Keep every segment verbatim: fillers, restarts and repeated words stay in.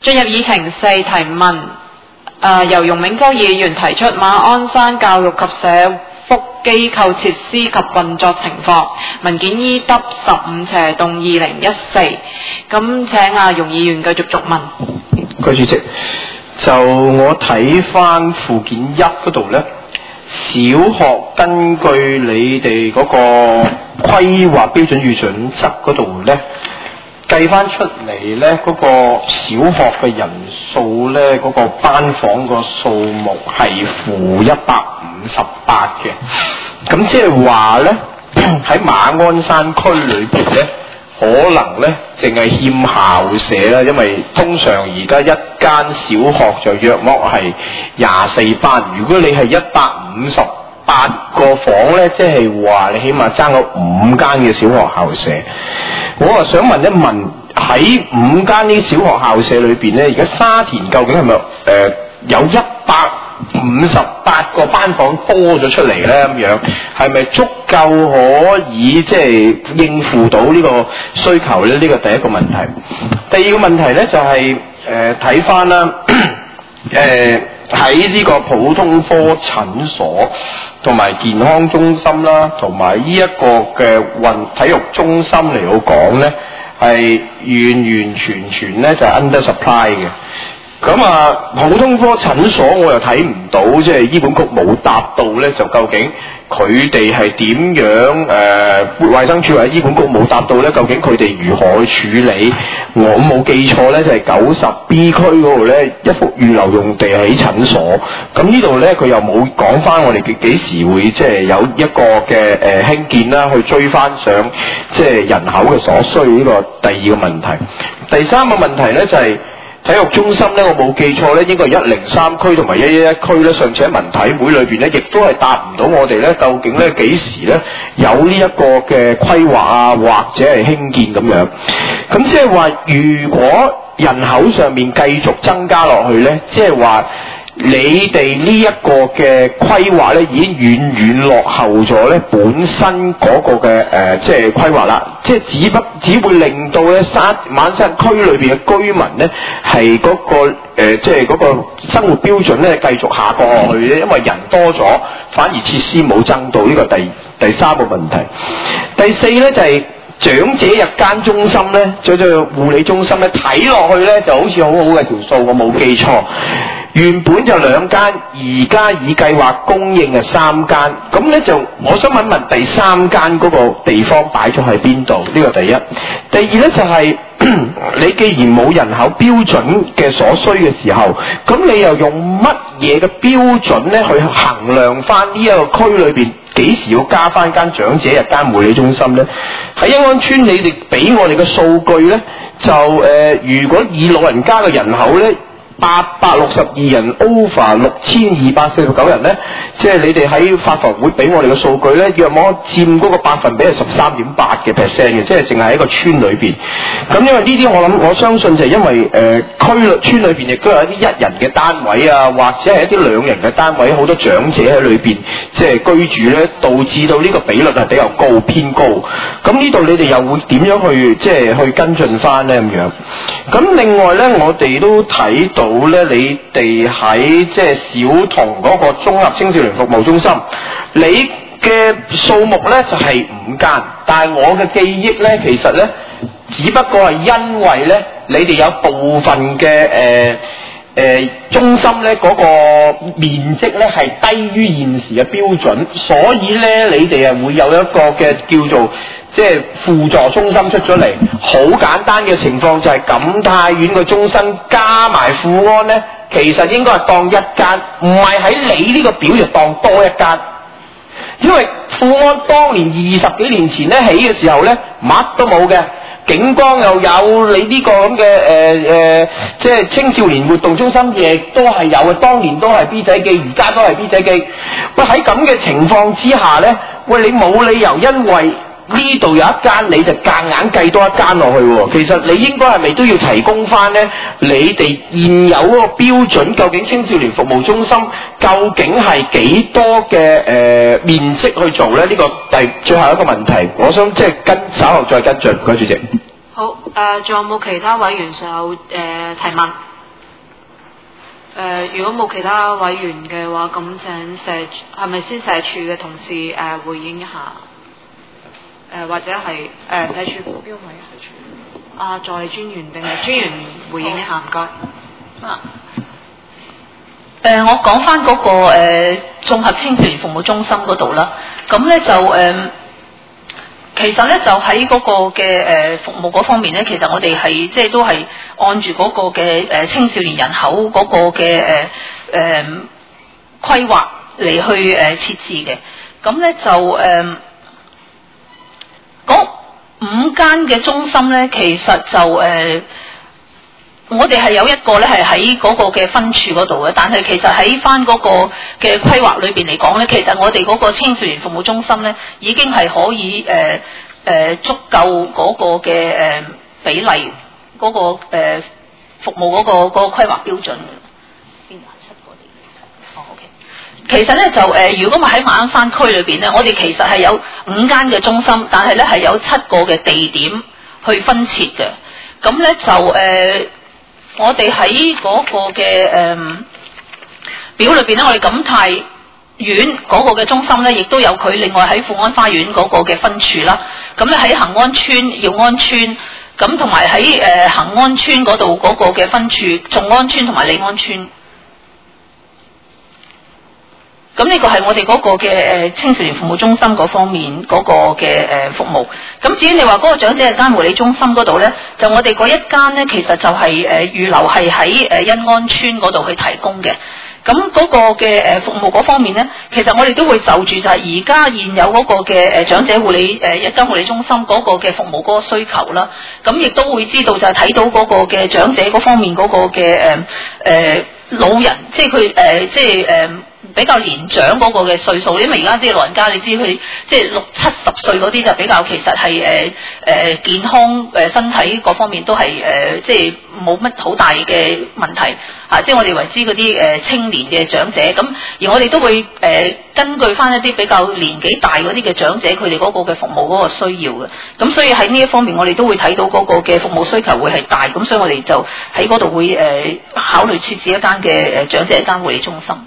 進入議程四提問，呃、由容銘洲議員提出馬鞍山教育及社福機構設施及運作情況，文件 E W 十五斜動二零一四。咁請阿容議員繼續續問。 個主席，就我睇翻附件一嗰度呢，小學根據你哋嗰個規劃標準與準則嗰度呢，計翻出嚟呢，嗰、嗰個小學嘅人數呢，嗰、嗰個班房個數目係負一百五十八嘅。咁即係話呢，喺馬鞍山區裏邊呢，可能呢淨係欠校舍啦，因為通常而家一間小學就約莫係廿四班，如果你係一百五十八個房呢，即係話你起碼爭咗五間嘅小學校舍。我啊想問一問，喺五間呢小學校舍裏邊呢，而家沙田究竟係咪誒有一百五十八個班房多咗出嚟呢？咁樣係咪足夠可以即係應付到呢個需求呢？呢個第一個問題。第二個問題呢，就係誒睇翻啦，誒喺呢個普通科診所同埋健康中心啦，同埋呢一個嘅運體育中心嚟到講呢，係完完全全呢就係 under supply 嘅。咁啊，普通科診所我又睇唔到，即係醫管局冇答到呢，就究竟佢哋係點樣？誒、呃，衛生署或者醫管局冇答到呢，究竟佢哋如何去處理？我冇記錯呢，就係九十 B 區嗰度呢，一幅預留用地喺診所。咁呢度呢，佢又冇講翻我哋幾幾時會即係有一個嘅誒興建啦，去追翻上即係人口嘅所需呢個第二個問題。第三個問題呢，就係、是。體育中心咧，我冇記錯咧，應該係一零三區同埋一一一區咧。上次喺文體會裏邊咧，亦都係答唔到我哋咧，究竟咧幾時咧有呢一個嘅規劃啊，或者係興建咁樣。咁即係話，如果人口上面繼續增加落去咧，即係話你哋呢一個嘅規劃咧，已經遠遠落後咗咧本身嗰個嘅誒、呃，即係規劃啦。即係只不只會令到咧沙馬鞍山區裏邊嘅居民咧係嗰個誒、呃，即係嗰個生活標準咧繼續下降落去咧，因為人多咗，反而設施冇增到，呢個第第三個問題。第四咧就係、是。長者日間中心咧，再再護理中心咧，睇落去咧就好似好好嘅條數，我冇記錯。原本就兩間，而家已計劃供應係三間。咁咧就，我想問問第三間嗰個地方擺咗喺邊度？呢個第一。第二咧就係、是。你既然冇人口標準嘅所需嘅時候，咁你又用乜嘢嘅標準咧去衡量翻呢一個區裏邊幾時要加翻間長者日間護理中心咧？喺欣安邨你哋俾我哋嘅數據咧，就誒、呃，如果以老人家嘅人口咧，八百六十二人 over 六千二百四十九人咧，即係你哋喺發房會俾我哋嘅數據咧，約莫佔嗰個百分比係十三點八嘅 percent 嘅，即係淨係喺個村裏邊。咁因為呢啲我諗我相信就係因為誒、呃、區裏村裏邊亦都有一啲一人嘅單位啊，或者係一啲兩人嘅單位，好多長者喺裏邊即係居住咧，導致到呢個比率係比較高偏高。咁呢度你哋又會點樣去即係去跟進翻咧咁樣？咁另外咧，我哋都睇到。好咧，你哋喺即係小童嗰個綜合青少年服務中心，你嘅數目咧就係、是、五間，但係我嘅記憶咧，其實咧只不過係因為咧，你哋有部分嘅誒誒中心咧嗰、那個面積咧係低於現時嘅標準，所以咧你哋啊會有一個嘅叫做。即係輔助中心出咗嚟，好簡單嘅情況就係錦泰苑嘅中心加埋富安呢，其實應該係當一間，唔係喺你呢個表就當多一間。因為富安當年二十幾年前呢起嘅時候呢，乜都冇嘅，警方又有你呢個咁嘅誒誒，即係青少年活動中心亦都係有嘅，當年都係 B 仔記，而家都係 B 仔記。喂，喺咁嘅情況之下呢，喂，你冇理由因為呢度有一間你就夾硬計多一間落去喎，其實你應該係咪都要提供翻呢？你哋現有嗰個標準，究竟青少年服務中心究竟係幾多嘅誒、呃、面積去做呢？呢、呢個第最後一個問題，我想即係跟稍後再跟進，唔該主席。 好，誒、呃，仲有冇其他委員想有誒、呃、提問？ 誒，如果冇其他委員嘅話，咁請社係咪先社署嘅同事誒、呃、回應一下？誒、呃、或者係誒、呃、社署邊位啊？社署啊，助理專員定係專員回應一下？唔該。啊。 誒、呃，我講翻嗰個誒、呃、綜合青少年服務中心嗰度啦，咁咧就誒。呃其實咧就喺嗰個嘅誒、呃、服務嗰方面咧，其實我哋係即係都係按住嗰個嘅誒、呃、青少年人口嗰個嘅誒誒規劃嚟去誒、呃、設置嘅。咁咧就誒嗰、呃、五間嘅中心咧，其實就誒、呃、我哋係有一個咧係喺嗰個嘅分處嗰度嘅，但係其實喺翻嗰個嘅規劃裏邊嚟講咧，其實我哋嗰個青少年服務中心咧已經係可以誒誒、呃呃、足夠嗰個嘅誒、呃、比例嗰、嗰個誒、呃、服務嗰、嗰個嗰、嗰個規劃標準嘅。邊度七個地？哦 ，OK。其實咧就誒、呃，如果我喺馬鞍山區裏邊咧，我哋其實係有五間嘅中心，但係咧係有七個嘅地點去分設嘅。咁咧就誒。呃我哋喺嗰個嘅誒、嗯、表裏邊咧，我哋錦泰苑嗰個嘅中心咧，亦都有佢另外喺富安花園嗰個嘅分處啦。咁咧喺恒安村、耀安村，咁同埋喺誒恒安村嗰度嗰個嘅分處，眾安村同埋利安村。咁呢個係我哋嗰個嘅誒青少年服務中心嗰方面嗰個嘅誒服務。咁至於你話嗰個長者日間護理中心嗰度咧，就我哋嗰一間咧，其實就係誒預留係喺誒欣安村嗰度去提供嘅。咁嗰個嘅誒服務嗰方面咧，其實我哋都會就住就係而家現有嗰個嘅誒長者護理誒日間護理中心嗰個嘅服務嗰個需求啦。咁亦都會知道就係睇到嗰個嘅長者嗰方面嗰個嘅誒誒老人，即係佢誒即係誒。呃比較年長嗰個嘅歲數，因為而家啲老人家你知佢即係六七十歲嗰啲就比較其實係誒誒健康誒、呃、身體各方面都係誒、呃、即係冇乜好大嘅問題嚇、啊，即係我哋為之嗰啲誒青年嘅長者咁，而我哋都會誒、呃、根據翻一啲比較年紀大嗰啲嘅長者佢哋嗰個嘅服務嗰個需要嘅，咁所以喺呢一方面我哋都會睇到嗰個嘅服務需求會係大，咁所以我哋就喺嗰度會誒、呃、考慮設置一間嘅誒長者一間護理中心。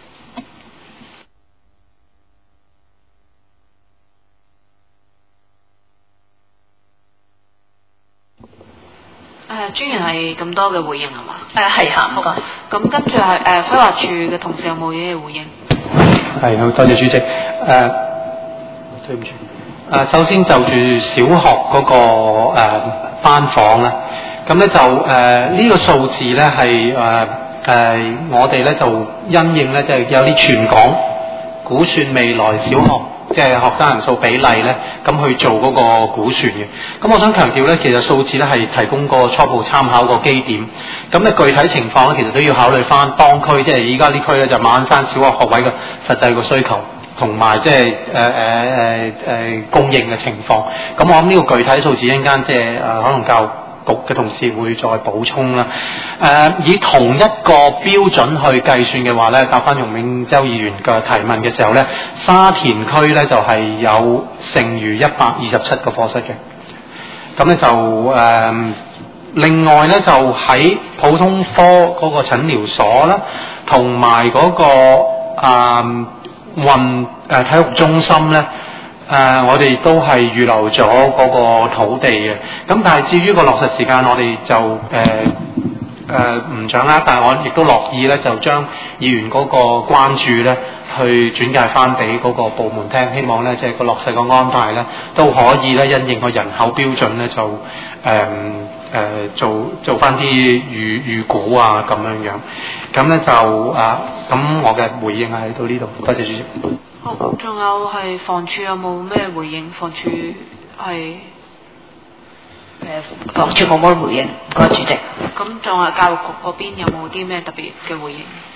誒專員係咁多嘅回應係嘛？ 誒係嚇，好㗎。 咁跟住係誒規劃處嘅同事有冇嘢回應？ 係，好多謝主席。誒、呃，對唔住。誒、呃，首先就住小學嗰、那個誒、呃、班房咧，咁咧就誒呢、呃這個數字咧係誒誒我哋咧就因應咧即係有啲全港估算未來小學。即係學生人數比例咧，咁去做嗰個估算嘅。咁我想強調咧，其實數字咧係提供個初步參考個基點。咁咧具體情況咧，其實都要考慮翻當區，即係依家呢區咧就馬鞍山小學學位嘅實際個需求，同埋即係誒誒誒誒供應嘅情況。咁我諗呢個具體數字一陣間即係誒可能教局嘅同事會再補充啦。誒、呃，以同一個標準去計算嘅話咧，答翻容永洲議員嘅提問嘅時候咧，沙田區咧就係、是、有剩餘一百二十七個課室嘅。咁咧就誒、呃，另外咧就喺普通科嗰個診療所啦，同埋嗰個啊運誒體育中心咧。誒、呃，我哋都係預留咗嗰個土地嘅，咁但係至於個落實時間，我哋就誒誒唔掌握，但係我亦都樂意咧，就將議員嗰個關注咧，去轉介翻俾嗰個部門聽，希望咧即係個落實個安排咧，都可以咧因應個人口標準咧，就誒誒、呃呃、做做翻啲預預估啊咁樣樣，咁咧就啊，咁我嘅回應係到呢度，多謝主席。 好，仲有係房署有冇咩回應？房署係誒房署冇乜回應，唔該主席。 咁仲係教育局嗰邊有冇啲咩特別嘅回應？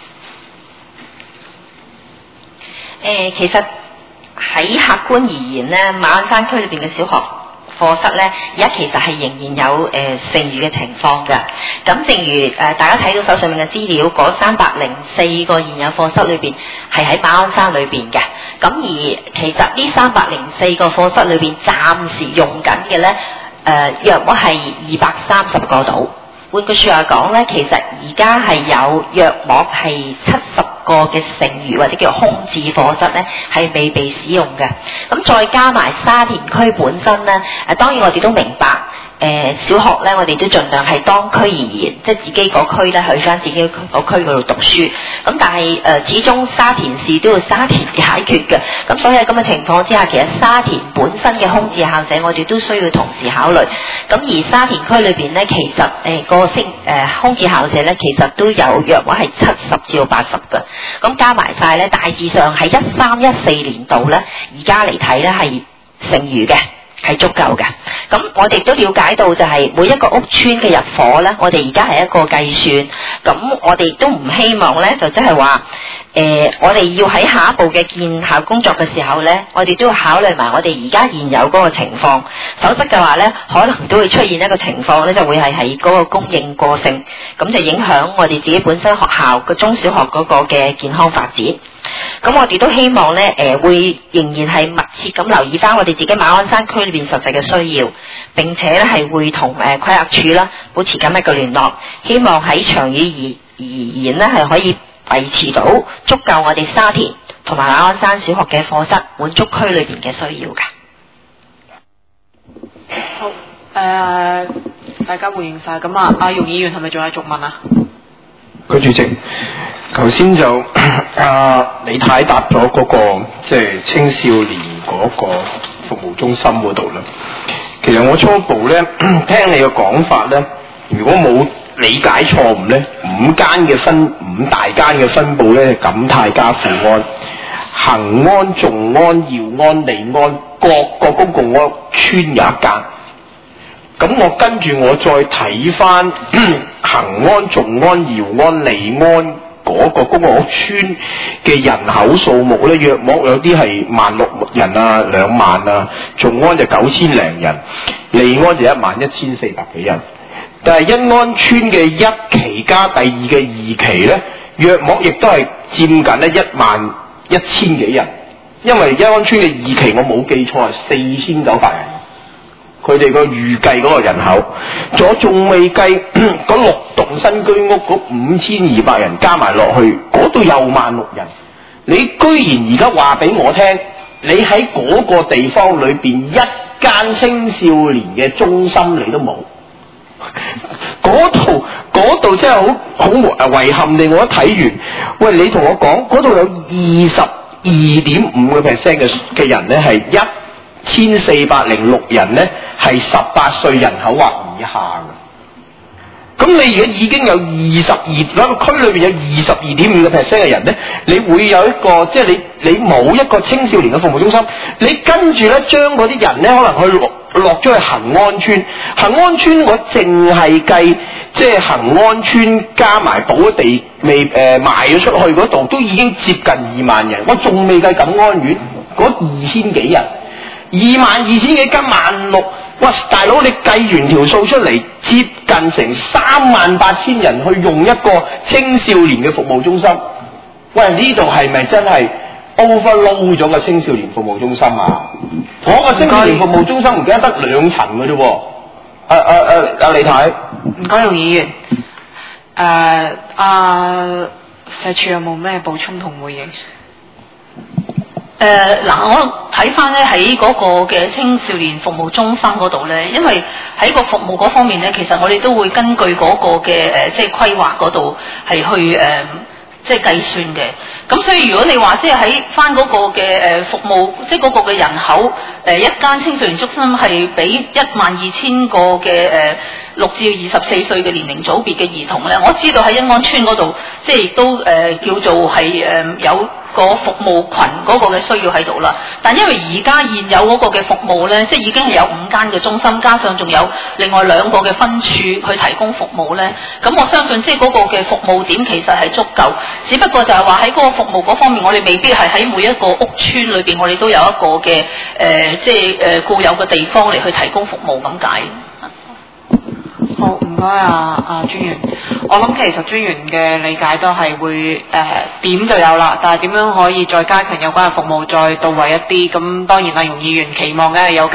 誒、呃，其實喺客觀而言咧，馬鞍山區裏邊嘅小學課室咧，而家其實係仍然有誒、呃、剩餘嘅情況嘅。咁正如誒、呃、大家睇到手上面嘅資料，嗰三百零四個現有課室裏邊係喺馬鞍山裏邊嘅。咁而其實呢三百零四個課室裏邊暫時用緊嘅咧，誒約莫係二百三十個度。 換句説話講咧，其實而家係有約莫係七十個嘅剩餘或者叫空置課室咧，係未被使用嘅。咁再加埋沙田區本身咧，誒當然我哋都明白。誒、呃、小學咧，我哋都盡量係當區而言，即係自己個區咧去翻自己個區嗰度讀書。咁但係誒、呃，始終沙田市都要沙田解決嘅。咁所以喺咁嘅情況之下，其實沙田本身嘅空置校舍，我哋都需要同時考慮。咁而沙田區裏邊咧，其實誒、呃那個升誒、呃、空置校舍咧，其實都有約莫係七十至到八十嘅。咁加埋晒咧，大致上喺一三一四年度咧，而家嚟睇咧係剩餘嘅。係足夠嘅，咁我哋都了解到就係每一個屋邨嘅入伙呢，我哋而家係一個計算，咁我哋都唔希望呢，就即係話，誒、呃，我哋要喺下一步嘅建校工作嘅時候呢，我哋都要考慮埋我哋而家現有嗰個情況，否則嘅話呢，可能都會出現一個情況呢，就會係喺嗰個供應過剩，咁就影響我哋自己本身學校個中小學嗰個嘅健康發展。咁我哋都希望咧，誒、呃、會仍然係密切咁留意翻我哋自己馬鞍山區裏邊實際嘅需要，並且咧係會同誒規劃處啦保持緊一個聯絡，希望喺長遠而而言咧係可以維持到足夠我哋沙田同埋馬鞍山小學嘅課室，滿足區裏邊嘅需要㗎。 好，誒、呃、大家回應晒，咁啊，阿容議員係咪仲有續問啊？ 佢主席，頭先就阿李太答咗嗰個即係青少年嗰個服務中心嗰度啦。其實我初步咧聽你嘅講法咧，如果冇理解錯誤咧，五間嘅分五大間嘅分佈咧，錦泰加富安、恒安、眾安、耀安、利安，各個公共屋邨有一間。咁我跟住我再睇翻恒安、眾安、耀安、利安嗰個公共屋邨嘅人口數目咧，約莫有啲係萬六人啊，兩萬啊，眾安就九千零人，利安就一萬一千四百幾人。但係欣安邨嘅一期加第二嘅二期咧，約莫亦都係佔緊咧一萬一千幾人，因為欣安邨嘅二期我冇記錯係四千九百人。佢哋個預計嗰個人口，咗仲未計嗰六棟新居屋嗰五千二百人加埋落去，嗰度有萬六人。你居然而家話俾我聽，你喺嗰個地方裏邊一間青少年嘅中心你都冇，嗰度嗰度真係好好遺憾地，我一睇完，喂，你同我講嗰度有二十二點五個 percent 嘅嘅人咧係一千四百零六人咧係十八歲人口或以下嘅，咁你而家已經有二十二，嗰個區裏邊有二十二點五個 percent 嘅人咧，你會有一個即係你你冇一個青少年嘅服務中心，你跟住咧將嗰啲人咧可能去落落咗去恒安邨，恒安邨我淨係計即係恒安邨加埋補咗地未誒、呃、賣咗出去嗰度，都已經接近二萬人，我仲未計錦安苑嗰二千幾人。二萬二千幾加萬六，哇！大佬你計完條數出嚟，接近成三萬八千人去用一個青少年嘅服務中心。喂，呢度係咪真係 overload 咗個青少年服務中心啊？我個青少年服務中心唔記得得兩層嘅啫喎。阿阿阿阿李太， 唔該，容議員。誒，阿社署有冇咩補充同回應？ 誒嗱、呃，我睇翻咧喺嗰個嘅青少年服務中心嗰度咧，因為喺個服務嗰方面咧，其實我哋都會根據嗰個嘅誒、呃，即係規劃嗰度係去誒、呃，即係計算嘅。咁所以如果你話即係喺翻嗰個嘅誒服務，即係嗰個嘅人口誒、呃、一間青少年中心係俾一萬二千個嘅誒六至二十四歲嘅年齡組別嘅兒童咧，我知道喺欣安邨嗰度，即係亦都誒、呃、叫做係誒、呃、有個服務群嗰個嘅需要喺度啦，但因為而家現有嗰個嘅服務咧，即係已經係有五間嘅中心，加上仲有另外兩個嘅分處去提供服務咧，咁我相信即係嗰個嘅服務點其實係足夠，只不過就係話喺嗰個服務嗰方面，我哋未必係喺每一個屋邨裏邊，我哋都有一個嘅誒、呃，即係誒、呃、固有嘅地方嚟去提供服務咁解。 好，唔該啊，阿專員。我諗其實專員嘅理解都係會誒、呃、點就有啦，但係點樣可以再加強有關嘅服務，再到位一啲？咁當然啊，容議員期望嘅係有間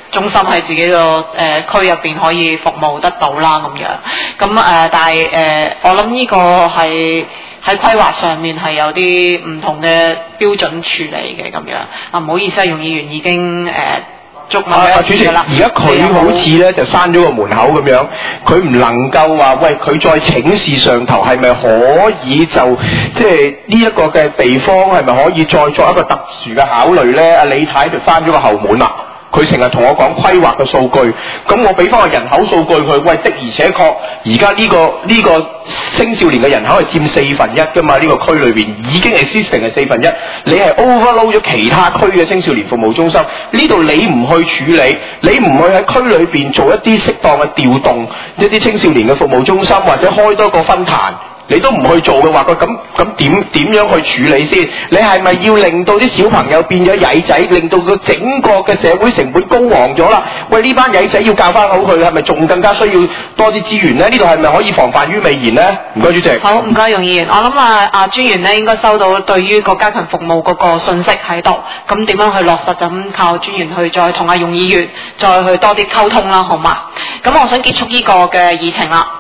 中心喺自己個誒、呃、區入邊可以服務得到啦咁樣。咁誒、呃，但係誒、呃，我諗呢個係喺規劃上面係有啲唔同嘅標準處理嘅咁樣。啊，唔好意思啊，容議員已經誒。呃啊啊！主席，而家佢好似咧就閂咗個門口咁樣，佢唔能夠話喂佢再請示上頭，係咪可以就即係呢一個嘅地方係咪可以再作一個特殊嘅考慮咧？阿李太就閂咗個後門啦。佢成日同我講規劃嘅數據，咁我俾翻個人口數據佢，喂的而且確，而家呢個呢、呢個青少年嘅人口係佔四分一㗎嘛？呢、呢個區裏邊已經係 existing 係四分一，你係 overload 咗其他區嘅青少年服務中心，呢度你唔去處理，你唔去喺區裏邊做一啲適當嘅調動，一啲青少年嘅服務中心或者開多個分壇。你都唔去做嘅話，佢咁咁點點樣去處理先？你係咪要令到啲小朋友變咗曳仔，令到個整個嘅社會成本高昂咗啦？喂，呢班曳仔要教翻好佢，係咪仲更加需要多啲資源呢？呢度係咪可以防範於未然呢？唔該，主席。 好，唔該，容議員。我諗啊，啊專員咧應該收到對於個加強服務嗰個信息喺度，咁點樣去落實咁靠專員去再同阿容議員再去多啲溝通啦，好嘛？咁我想結束呢個嘅議程啦。